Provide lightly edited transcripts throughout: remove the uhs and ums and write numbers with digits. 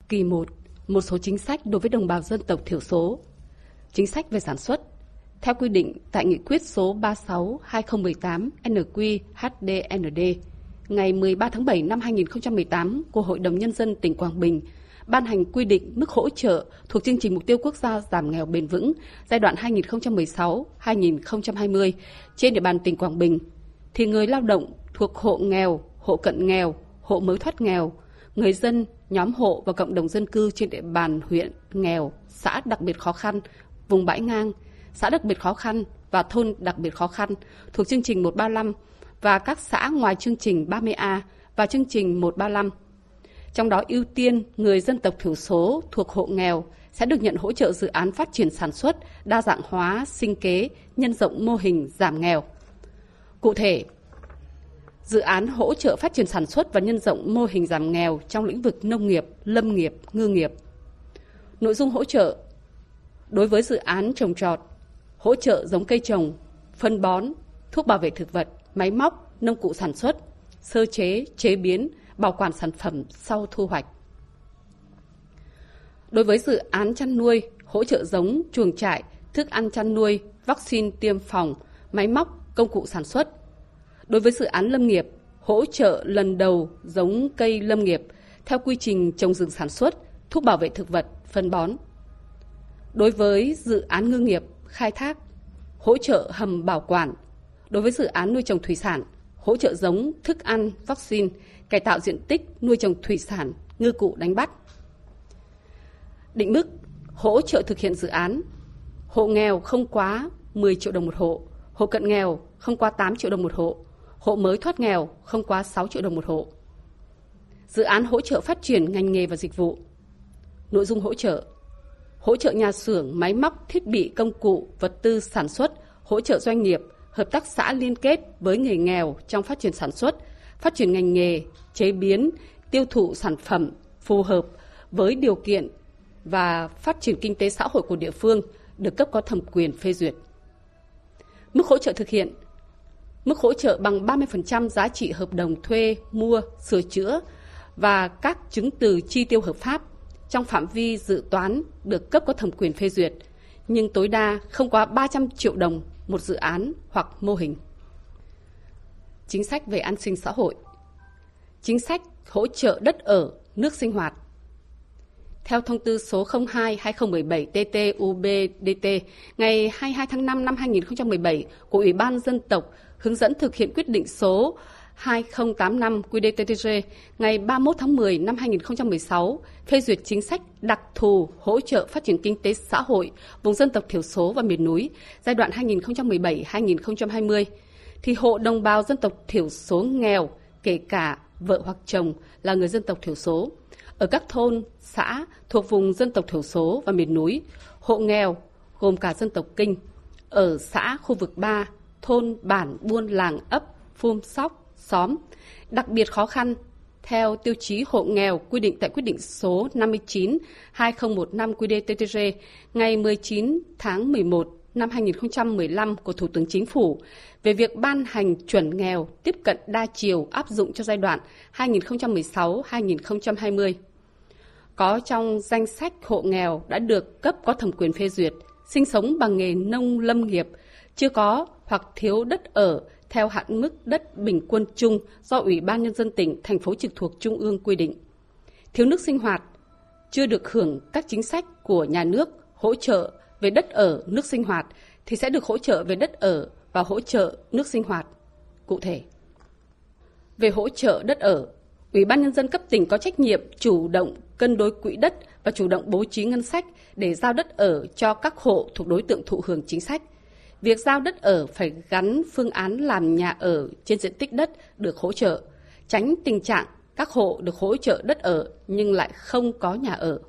Kỳ 1. Một số chính sách đối với đồng bào dân tộc thiểu số. Chính sách về sản xuất. Theo quy định tại Nghị quyết số 36/2018 NQ-HDND ngày 13 tháng 7 năm 2018 của Hội đồng Nhân dân tỉnh Quảng Bình, ban hành quy định mức hỗ trợ thuộc chương trình mục tiêu quốc gia giảm nghèo bền vững giai đoạn 2016-2020 trên địa bàn tỉnh Quảng Bình, thì người lao động thuộc hộ nghèo, hộ cận nghèo, hộ mới thoát nghèo, người dân, nhóm hộ và cộng đồng dân cư trên địa bàn huyện nghèo, xã đặc biệt khó khăn, vùng bãi ngang, xã đặc biệt khó khăn và thôn đặc biệt khó khăn thuộc chương trình 135 và các xã ngoài chương trình 30A và chương trình 135. Trong đó ưu tiên người dân tộc thiểu số thuộc hộ nghèo sẽ được nhận hỗ trợ dự án phát triển sản xuất, đa dạng hóa, sinh kế, nhân rộng mô hình giảm nghèo. Cụ thể, dự án hỗ trợ phát triển sản xuất và nhân rộng mô hình giảm nghèo trong lĩnh vực nông nghiệp, lâm nghiệp, ngư nghiệp. Nội dung hỗ trợ đối với dự án trồng trọt, hỗ trợ giống cây trồng, phân bón, thuốc bảo vệ thực vật, máy móc, nông cụ sản xuất, sơ chế, chế biến, bảo quản sản phẩm sau thu hoạch. Đối với dự án chăn nuôi, hỗ trợ giống, chuồng trại, thức ăn chăn nuôi, vaccine tiêm phòng, máy móc, công cụ sản xuất. Đối với dự án lâm nghiệp, hỗ trợ lần đầu giống cây lâm nghiệp theo quy trình trồng rừng sản xuất, thuốc bảo vệ thực vật, phân bón. Đối với dự án ngư nghiệp, khai thác, hỗ trợ hầm bảo quản. Đối với dự án nuôi trồng thủy sản, hỗ trợ giống, thức ăn, vaccine, cải tạo diện tích nuôi trồng thủy sản, ngư cụ đánh bắt. Định mức hỗ trợ thực hiện dự án: hộ nghèo không quá 10 triệu đồng một hộ, hộ cận nghèo không quá 8 triệu đồng một hộ, hộ mới thoát nghèo không quá 6 triệu đồng một hộ. Dự án hỗ trợ phát triển ngành nghề và dịch vụ. Nội dung hỗ trợ nhà xưởng, máy móc, thiết bị, công cụ, vật tư sản xuất, hỗ trợ doanh nghiệp, hợp tác xã liên kết với người nghèo trong phát triển sản xuất, phát triển ngành nghề, chế biến, tiêu thụ sản phẩm phù hợp với điều kiện và phát triển kinh tế xã hội của địa phương được cấp có thẩm quyền phê duyệt. Mức hỗ trợ thực hiện: mức hỗ trợ bằng 30% giá trị hợp đồng thuê, mua, sửa chữa và các chứng từ chi tiêu hợp pháp trong phạm vi dự toán được cấp có thẩm quyền phê duyệt, nhưng tối đa không quá 300 triệu đồng một dự án hoặc mô hình. Chính sách về an sinh xã hội. Chính sách hỗ trợ đất ở, nước sinh hoạt. Theo thông tư số 02/2017/TT-UB-DT ngày 22 tháng 5 năm 2017 của Ủy ban Dân tộc hướng dẫn thực hiện quyết định số 2085 QĐ-TTG ngày 31 tháng 10 năm 2016 phê duyệt chính sách đặc thù hỗ trợ phát triển kinh tế xã hội vùng dân tộc thiểu số và miền núi giai đoạn 2017-2020, thì hộ đồng bào dân tộc thiểu số nghèo, kể cả vợ hoặc chồng là người dân tộc thiểu số, ở các thôn, xã thuộc vùng dân tộc thiểu số và miền núi, hộ nghèo gồm cả dân tộc Kinh, ở xã khu vực 3, thôn, bản, buôn, làng, ấp, phum, sóc, xóm, đặc biệt khó khăn, theo tiêu chí hộ nghèo quy định tại quyết định số 59/2015 QĐ-TTG ngày 19 tháng 11 năm 2015 của Thủ tướng Chính phủ về việc ban hành chuẩn nghèo tiếp cận đa chiều áp dụng cho giai đoạn 2016-2020. Có trong danh sách hộ nghèo đã được cấp có thẩm quyền phê duyệt, sinh sống bằng nghề nông lâm nghiệp, chưa có hoặc thiếu đất ở theo hạn mức đất bình quân chung do Ủy ban Nhân dân tỉnh, thành phố trực thuộc Trung ương quy định. Thiếu nước sinh hoạt, chưa được hưởng các chính sách của nhà nước hỗ trợ về đất ở, nước sinh hoạt thì sẽ được hỗ trợ về đất ở và hỗ trợ nước sinh hoạt. Cụ thể, về hỗ trợ đất ở, Ủy ban Nhân dân cấp tỉnh có trách nhiệm chủ động cân đối quỹ đất và chủ động bố trí ngân sách để giao đất ở cho các hộ thuộc đối tượng thụ hưởng chính sách. Việc giao đất ở phải gắn phương án làm nhà ở trên diện tích đất được hỗ trợ, tránh tình trạng các hộ được hỗ trợ đất ở nhưng lại không có nhà ở.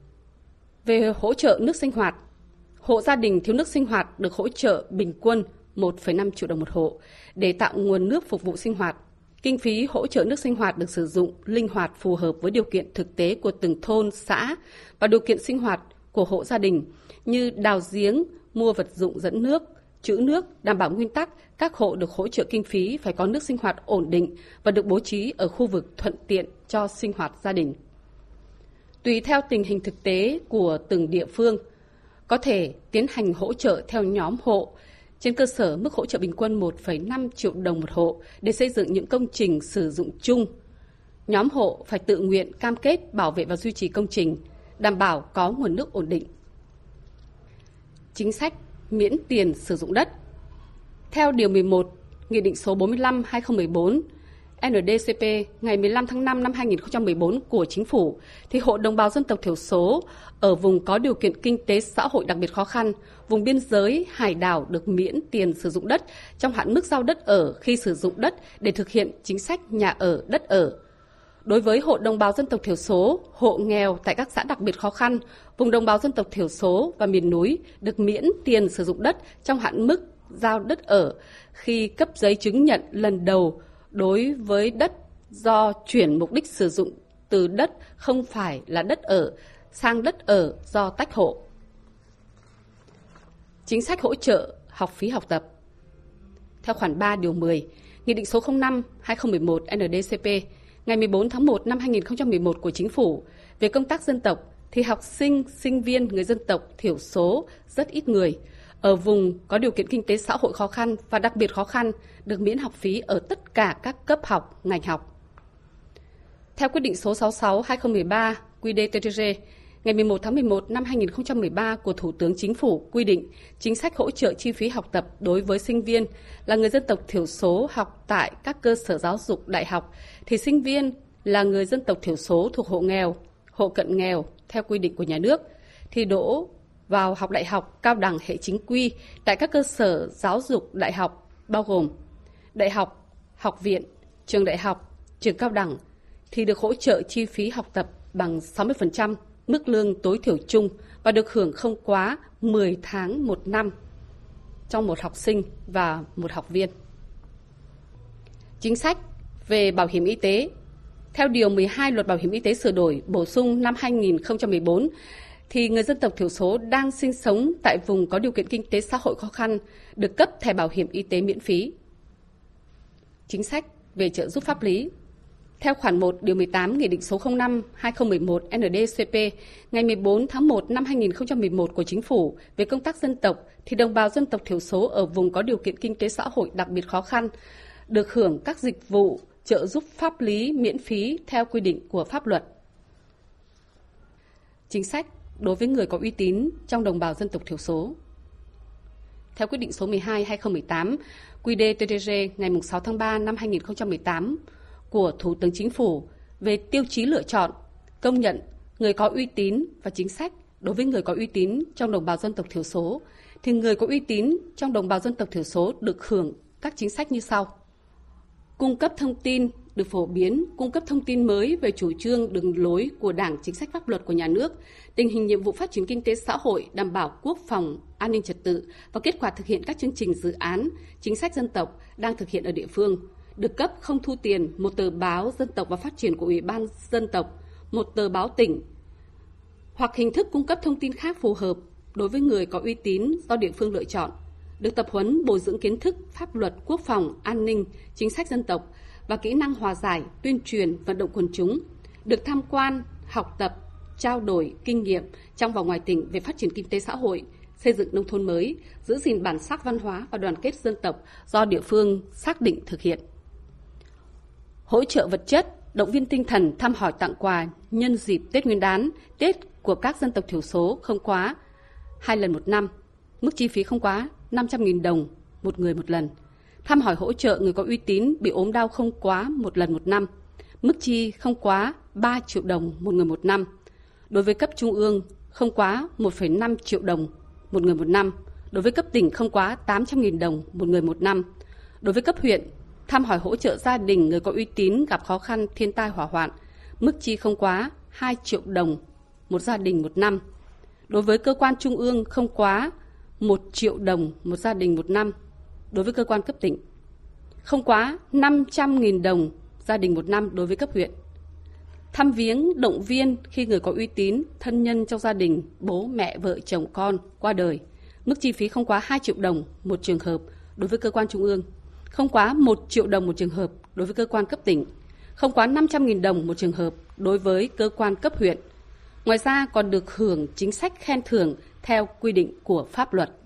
Về hỗ trợ nước sinh hoạt, hộ gia đình thiếu nước sinh hoạt được hỗ trợ bình quân 1,5 triệu đồng một hộ để tạo nguồn nước phục vụ sinh hoạt. Kinh phí hỗ trợ nước sinh hoạt được sử dụng linh hoạt phù hợp với điều kiện thực tế của từng thôn, xã và điều kiện sinh hoạt của hộ gia đình như đào giếng, mua vật dụng dẫn nước, trữ nước, đảm bảo nguyên tắc các hộ được hỗ trợ kinh phí phải có nước sinh hoạt ổn định và được bố trí ở khu vực thuận tiện cho sinh hoạt gia đình. Tùy theo tình hình thực tế của từng địa phương, có thể tiến hành hỗ trợ theo nhóm hộ trên cơ sở mức hỗ trợ bình quân 1,5 triệu đồng một hộ để xây dựng những công trình sử dụng chung. Nhóm hộ phải tự nguyện cam kết bảo vệ và duy trì công trình, đảm bảo có nguồn nước ổn định. Chính sách miễn tiền sử dụng đất. Theo Điều 11, Nghị định số 45/2014 NDCP ngày 15 tháng 5 năm 2014 của Chính phủ, thì hộ đồng bào dân tộc thiểu số ở vùng có điều kiện kinh tế xã hội đặc biệt khó khăn, vùng biên giới, hải đảo được miễn tiền sử dụng đất trong hạn mức giao đất ở khi sử dụng đất để thực hiện chính sách nhà ở, đất ở. Đối với hộ đồng bào dân tộc thiểu số, hộ nghèo tại các xã đặc biệt khó khăn, vùng đồng bào dân tộc thiểu số và miền núi được miễn tiền sử dụng đất trong hạn mức giao đất ở khi cấp giấy chứng nhận lần đầu đối với đất do chuyển mục đích sử dụng từ đất không phải là đất ở sang đất ở do tách hộ. Chính sách hỗ trợ học phí học tập. Theo khoản 3 điều 10, Nghị định số 05/2011 NDCP ngày 14 tháng 1 năm 2011 của Chính phủ về công tác dân tộc, thì học sinh, sinh viên người dân tộc thiểu số rất ít người ở vùng có điều kiện kinh tế xã hội khó khăn và đặc biệt khó khăn được miễn học phí ở tất cả các cấp học, ngành học. Theo quyết định số 66/2013 QĐ-TTG ngày 11 tháng 11 năm 2013 của Thủ tướng Chính phủ quy định chính sách hỗ trợ chi phí học tập đối với sinh viên là người dân tộc thiểu số học tại các cơ sở giáo dục đại học, thì sinh viên là người dân tộc thiểu số thuộc hộ nghèo, hộ cận nghèo theo quy định của nhà nước, thì đỗ vào học đại học, cao đẳng hệ chính quy tại các cơ sở giáo dục đại học bao gồm đại học, học viện, trường đại học, trường cao đẳng thì được hỗ trợ chi phí học tập bằng 60% mức lương tối thiểu chung và được hưởng không quá 10 tháng một năm trong một học sinh và một học viên. Chính sách về bảo hiểm y tế. Theo Điều 12 Luật Bảo hiểm y tế sửa đổi bổ sung năm 2014, thì người dân tộc thiểu số đang sinh sống tại vùng có điều kiện kinh tế xã hội khó khăn được cấp thẻ bảo hiểm y tế miễn phí. Chính sách về trợ giúp pháp lý. Theo khoản 1 điều 18 Nghị định số 05/2011 NDCP ngày 14 tháng 1 năm 2011 của Chính phủ về công tác dân tộc, thì đồng bào dân tộc thiểu số ở vùng có điều kiện kinh tế xã hội đặc biệt khó khăn được hưởng các dịch vụ trợ giúp pháp lý miễn phí theo quy định của pháp luật. Chính sách đối với người có uy tín trong đồng bào dân tộc thiểu số. Theo quyết định số 12/2018 QĐ-TTG ngày 6 tháng 3 năm 2018 của Thủ tướng Chính phủ về tiêu chí lựa chọn, công nhận người có uy tín và chính sách đối với người có uy tín trong đồng bào dân tộc thiểu số, thì người có uy tín trong đồng bào dân tộc thiểu số được hưởng các chính sách như sau. Cung cấp thông tin được phổ biến, cung cấp thông tin mới về chủ trương, đường lối của Đảng, chính sách pháp luật của nhà nước, tình hình nhiệm vụ phát triển kinh tế xã hội, đảm bảo quốc phòng, an ninh trật tự và kết quả thực hiện các chương trình dự án, chính sách dân tộc đang thực hiện ở địa phương. Được cấp không thu tiền một tờ báo dân tộc và phát triển của Ủy ban dân tộc, một tờ báo tỉnh, hoặc hình thức cung cấp thông tin khác phù hợp đối với người có uy tín do địa phương lựa chọn. Được tập huấn bồi dưỡng kiến thức, pháp luật, quốc phòng, an ninh, chính sách dân tộc và kỹ năng hòa giải, tuyên truyền, vận động quần chúng. Được tham quan, học tập, trao đổi kinh nghiệm trong và ngoài tỉnh về phát triển kinh tế xã hội, xây dựng nông thôn mới, giữ gìn bản sắc văn hóa và đoàn kết dân tộc do địa phương xác định thực hiện. Hỗ trợ vật chất, động viên tinh thần, thăm hỏi tặng quà nhân dịp Tết Nguyên đán, Tết của các dân tộc thiểu số không quá 2 lần một năm, mức chi phí không quá 500.000 đồng một người một lần. Thăm hỏi hỗ trợ người có uy tín bị ốm đau không quá 1 lần một năm, mức chi không quá 3 triệu đồng một người một năm. Đối với cấp trung ương không quá 1,5 triệu đồng một người một năm. Đối với cấp tỉnh không quá 800.000 đồng một người một năm. Đối với cấp huyện, thăm hỏi hỗ trợ gia đình người có uy tín gặp khó khăn, thiên tai hỏa hoạn, mức chi không quá 2 triệu đồng một gia đình một năm. Đối với cơ quan trung ương không quá 1 triệu đồng một gia đình một năm. Đối với cơ quan cấp tỉnh không quá 500.000 đồng gia đình một năm đối với cấp huyện. Thăm viếng, động viên khi người có uy tín, thân nhân trong gia đình, bố, mẹ, vợ, chồng, con qua đời. Mức chi phí không quá 2 triệu đồng một trường hợp đối với cơ quan trung ương, không quá 1 triệu đồng một trường hợp đối với cơ quan cấp tỉnh, không quá 500.000 đồng một trường hợp đối với cơ quan cấp huyện, Ngoài ra còn được hưởng chính sách khen thưởng theo quy định của pháp luật.